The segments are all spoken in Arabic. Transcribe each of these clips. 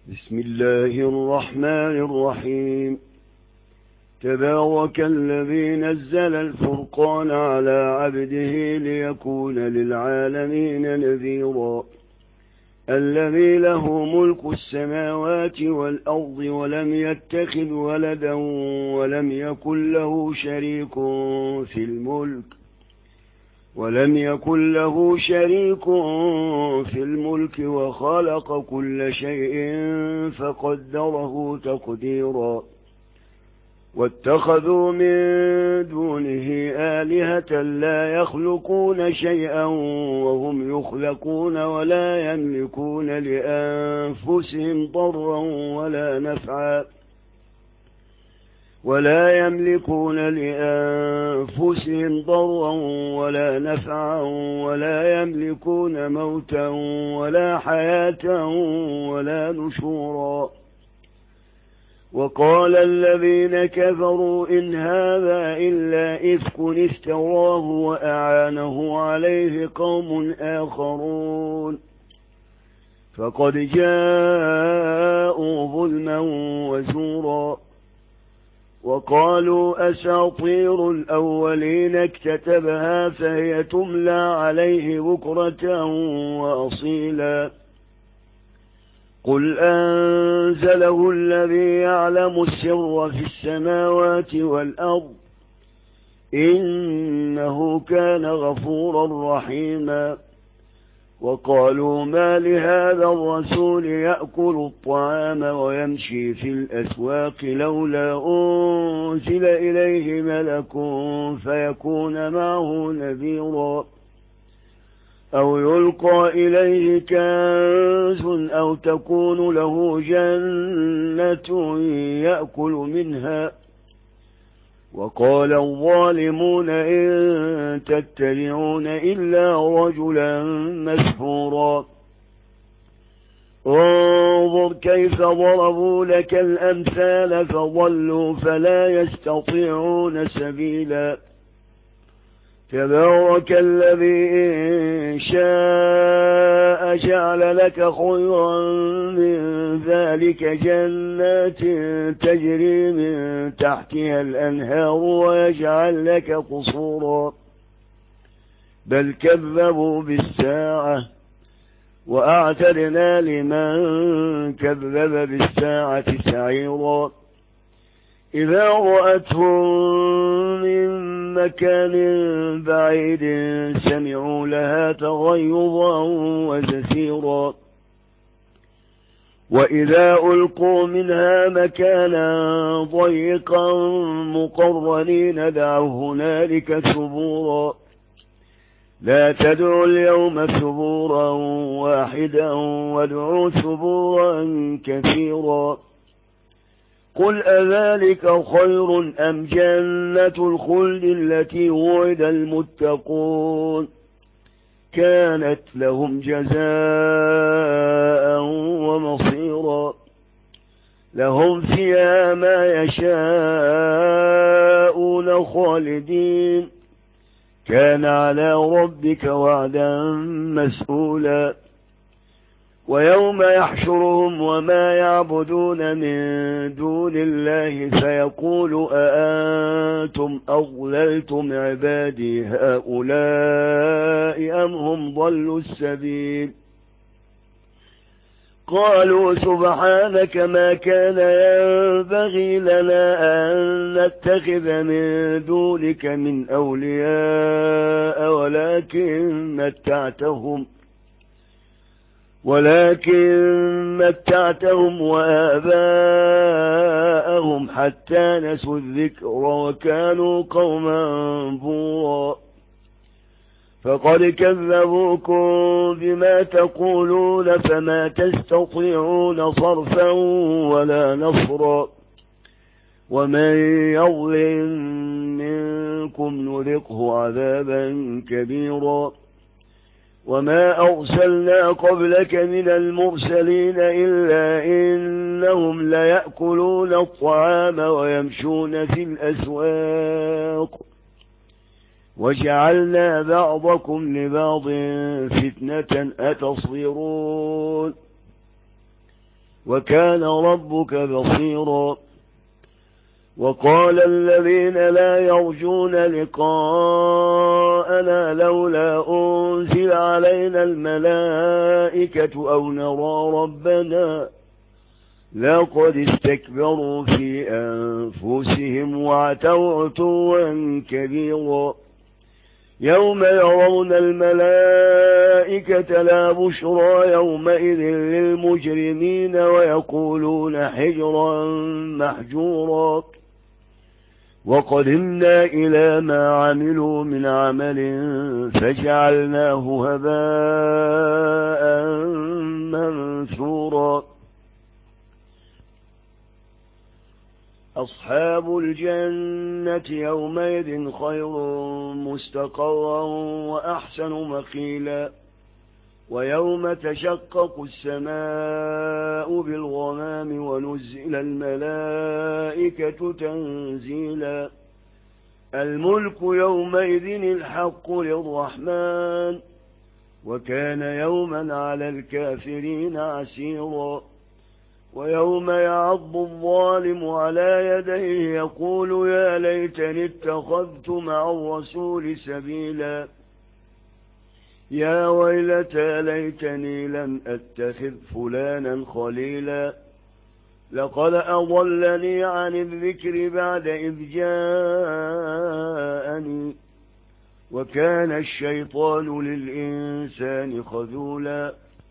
بسم الله الرحمن الرحيم. تبارك الذي نزل الفرقان على عبده ليكون للعالمين نذيرا. الذي له ملك السماوات والأرض ولم يكن له شريك في الملك وخلق كل شيء فقدره تقديرا. واتخذوا من دونه آلهة لا يخلقون شيئا وهم يخلقون ولا يملكون لأنفسهم ضرا ولا نفعا ولا يملكون موتا ولا حياة ولا نشورا. وقال الذين كفروا إن هذا إلا إفك افتراه وأعانه عليه قوم آخرون فقد جاءوا ظلما وزورا. وقالوا أساطير الأولين اكتتبها فهي تملى عليه بكرة وأصيلا. قل أنزله الذي يعلم السر في السماوات والأرض إنه كان غفورا رحيما. وقالوا ما لهذا الرسول يأكل الطعام ويمشي في الأسواق لولا أنزل إليه ملك فيكون معه نذيرا أو يلقى إليه كنز أو تكون له جنة يأكل منها. وقال الظالمون إن تتبعون إلا رجلا مسحورا. انظر كيف ضربوا لك الأمثال فضلوا فلا يستطيعون سبيلا. تبارك الذي إن شاء جعل لك خيرا من ذلك جنات تجري من تحتها الأنهار ويجعل لك قصورا بل كذبوا بالساعة وأعتدنا لمن كذب بالساعة سعيرا. إذا رأتهم من مكان بعيد سمعوا لها تغيظا وزفيرا. وإذا ألقوا منها مكانا ضيقا مقرنين دعوا هنالك ثبورا. لا تدعوا اليوم ثبورا واحدا وادعوا ثبورا كثيرا. قل أذلك خير أم جنة الخلد التي وعد المتقون كانت لهم جزاء ومصيرا. لهم فيها ما يشاءون خالدين كان على ربك وعدا مسئولا. ويوم يحشرهم وما يعبدون من دون الله فيقول أأنتم أضللتم عبادي هؤلاء أم هم ضلوا السبيل. قالوا سبحانك ما كان ينبغي لنا أن نتخذ من دونك من أولياء ولكن متعتهم وآباءهم حتى نسوا الذكر وكانوا قوما بورا. فقد كذبوكم بما تقولون فما تستطيعون صرفا ولا نصرا. ومن يظلم منكم نذقه عذابا كبيرا. وما أرسلنا قبلك من المرسلين إلا إنهم ليأكلون الطعام ويمشون في الأسواق وجعلنا بعضكم لبعض فتنة أتصبرون وكان ربك بصيرا. وقال الذين لا يرجون لقاءنا لولا أنزل علينا الملائكة أو نرى ربنا لقد استكبروا في أنفسهم وعتوا عتوا كبيرا. يوم يرون الملائكة لا بشرى يومئذ للمجرمين ويقولون حجرا محجورا. وقدمنا إلى ما عملوا من عمل فجعلناه هباء منثورا. أصحاب الجنة يومئذ خير مستقرا وأحسن مقيلا. ويوم تشقق السماء بالغمام ونزل الملائكة تنزيلا. الملك يومئذ الحق للرحمن وكان يوما على الكافرين عسيرا. ويوم يعض الظالم على يديه يقول يا ليتني اتخذت مع الرسول سبيلا. يا ويلتى ليتني لم أتخذ فلانا خليلا لقد أضلني عن الذكر بعد إذ جاءني وكان الشيطان للإنسان خذولا.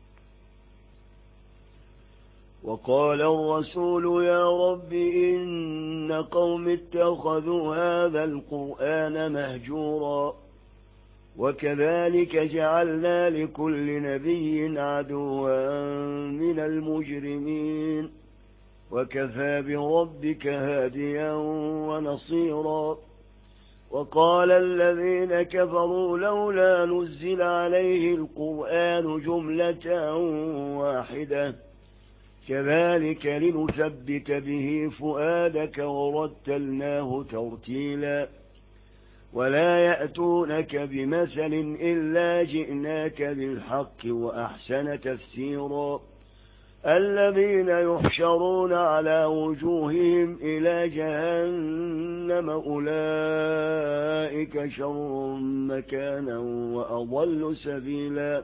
وقال الرسول يا رب إن قوم اتخذوا هذا القرآن مهجورا وكذلك جعلنا لكل نبي عدوا من المجرمين وكفى بربك هاديا ونصيرا. وقال الذين كفروا لولا نزل عليه القرآن جملة واحدة كذلك لنثبت به فؤادك ورتلناه ترتيلا. ولا يأتونك بمثل إلا جئناك بالحق وأحسن تفسيرا. الذين يحشرون على وجوههم إلى جهنم أولئك شر مكانا وأضل سبيلا.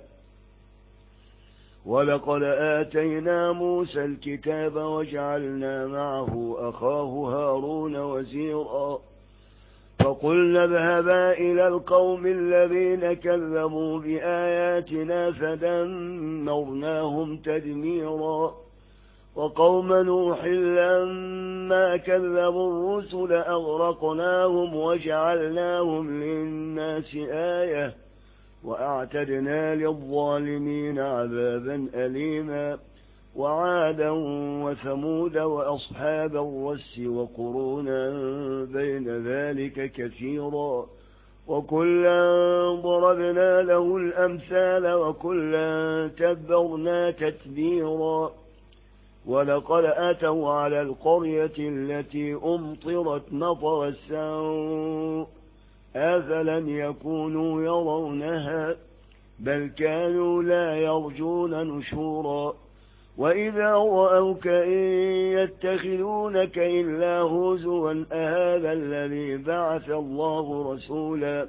ولقد آتينا موسى الكتاب وجعلنا معه أخاه هارون وزيرا. فقلنا اذهبا إلى القوم الذين كذبوا بآياتنا فدمرناهم تدميرا. وقوم نوح لما كذبوا الرسل أغرقناهم وجعلناهم للناس آية وأعتدنا للظالمين عذابا أليما. وعادا وثمود وأصحاب الرس وقرونا بين ذلك كثيرا وكلا ضربنا له الأمثال وكلا تبرنا تتبيرا. ولقد أتوا على القرية التي أمطرت مطر السوء أفلم يكونوا يرونها بل كانوا لا يرجون نشورا. وإذا رأوك إن يتخذونك إلا هزوا أهذا الذي بعث الله رسولا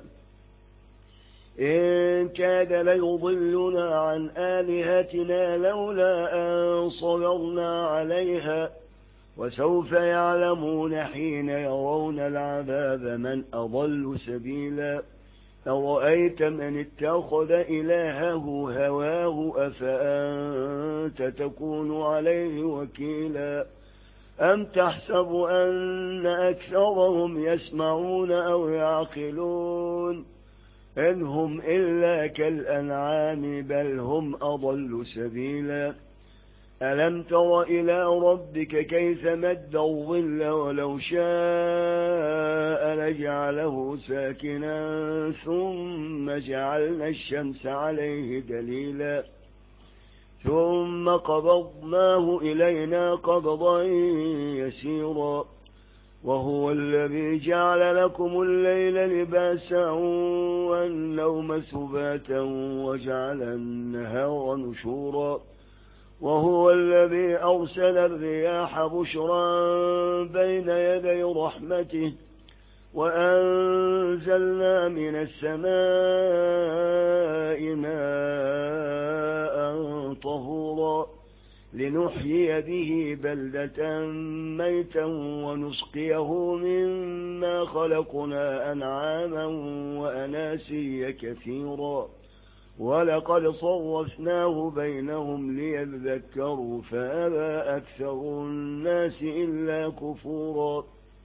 إن كاد ليضلنا عن آلهتنا لولا أن صبرنا عليها وسوف يعلمون حين يرون العذاب من أضل سبيلا. أرأيت من اتخذ إلهه هواه أفأنت تكون عليه وكيلا. أم تحسب أن أكثرهم يسمعون أو يعقلون إن هم إلا كالأنعام بل هم أضل سبيلا. ألم تر إلى ربك كيف مد الظل ولو شاء لجعله ساكنا ثم جعلنا الشمس عليه دليلا ثم قبضناه إلينا قبضا يسيرا. وهو الذي جعل لكم الليل لباسا والنوم سباتا وجعل النهار نشورا. وهو الذي أرسل الرياح بشرا بين يدي رحمته وأنزلنا من السماء ماء طهورا لنحيي به بلدة ميتا ونسقيه مما خلقنا أنعاما وأناسيا كثيرا ولقد صرفناه بينهم ليذكروا فأبى أكثر الناس إلا كفورا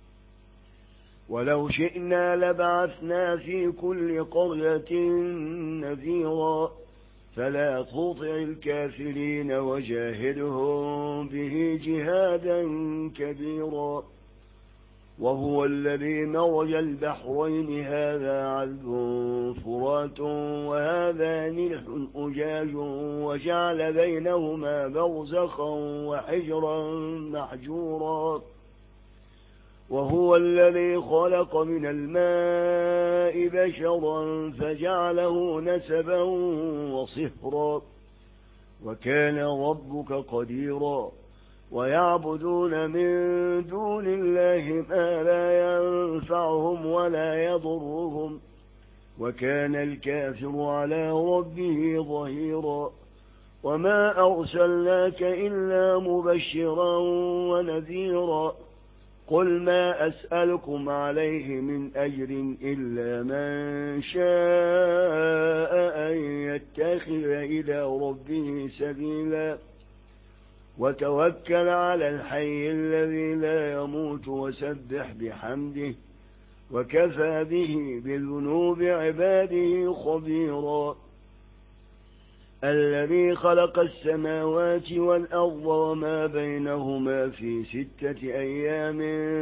ولو شئنا لبعثنا في كل قرية نذيرا فلا تطع الكافرين وجاهدهم به جهادا كبيرا وهو الذي مرج البحرين هذا عذب فرات وهذا ملح أجاج وجعل بينهما برزخا وحجرا محجورا وهو الذي خلق من الماء بشرا فجعله نسبا وصهرا وكان ربك قديرا ويعبدون من دون الله ما لا ينفعهم ولا يضرهم وكان الكافر على ربه ظهيرا وما أرسلناك إلا مبشرا ونذيرا قل ما أسألكم عليه من أجر إلا من شاء أن يتخذ إلى ربه سبيلا وتوكل على الحي الذي لا يموت وسبح بحمده وكفى به بذنوب عباده خبيرا الذي خلق السماوات والأرض وما بينهما في 6 أيام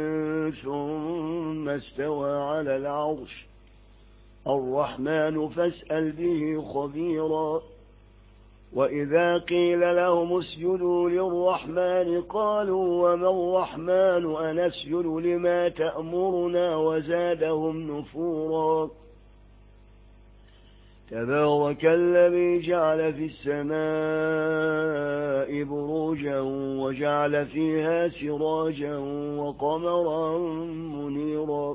ثم استوى على العرش الرحمن فاسأل به خبيرا وإذا قيل لهم اسجدوا للرحمن قالوا وما الرحمن أنسجد لما تأمرنا وزادهم نفورا تبارك الذي جعل في السماء بروجا وجعل فيها سراجا وقمرا منيرا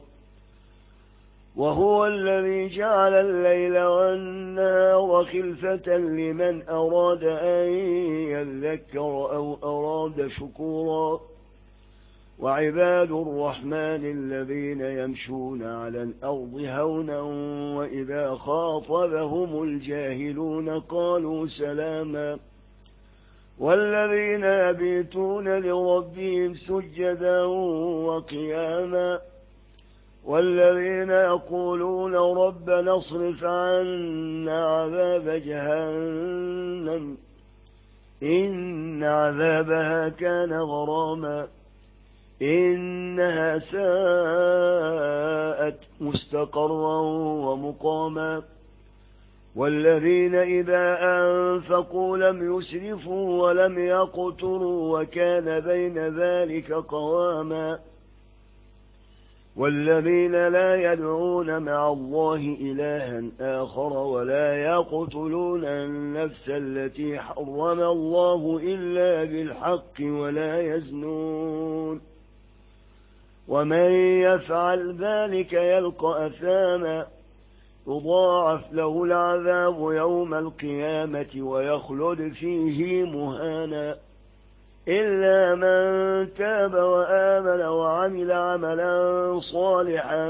وهو الذي جعل الليل والنهار خلفة لمن أراد أن يذكر أو أراد شكورا وعباد الرحمن الذين يمشون على الأرض هونا وإذا خاطبهم الجاهلون قالوا سلاما والذين يبيتون لربهم سجدا وقياما والذين يقولون ربنا اصرف عنا عذاب جهنم إن عذابها كان غراما إنها ساءت مستقرا ومقاما والذين إذا أنفقوا لم يسرفوا ولم يقتروا وكان بين ذلك قواما والذين لا يدعون مع الله إلها آخر ولا يقتلون النفس التي حرم الله إلا بالحق ولا يزنون ومن يفعل ذلك يلقى أثاما يضاعف له العذاب يوم القيامة ويخلد فيه مهانا إلا من تاب وآمن وعمل عملا صالحا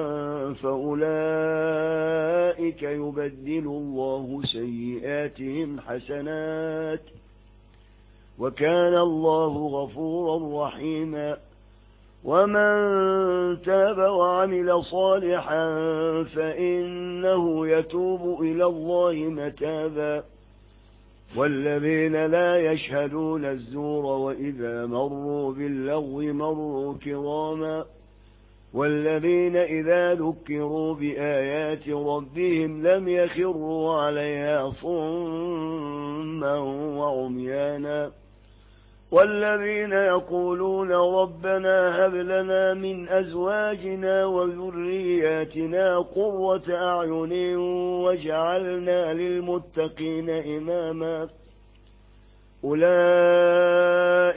فأولئك يبدل الله سيئاتهم حسنات وكان الله غفورا رحيما ومن تاب وعمل صالحا فإنه يتوب إلى الله متابا والذين لا يشهدون الزور وإذا مروا باللغو مروا كراما والذين إذا ذكروا بآيات ربهم لم يخروا عليها صما وعميانا والذين يقولون ربنا هب لنا من أزواجنا وذرياتنا قرة أعين واجعلنا للمتقين إماما أولئك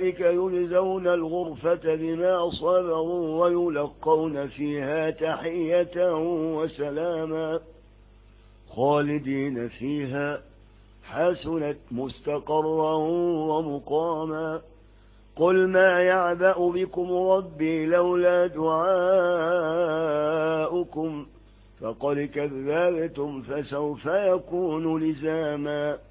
أولئك يجزون الغرفة بما صبروا ويلقون فيها تحية وسلاما خالدين فيها حسنت مستقرا ومقاما قل ما يعبأ بكم ربي لولا دعاؤكم فقد كذبتم فسوف يكون لزاما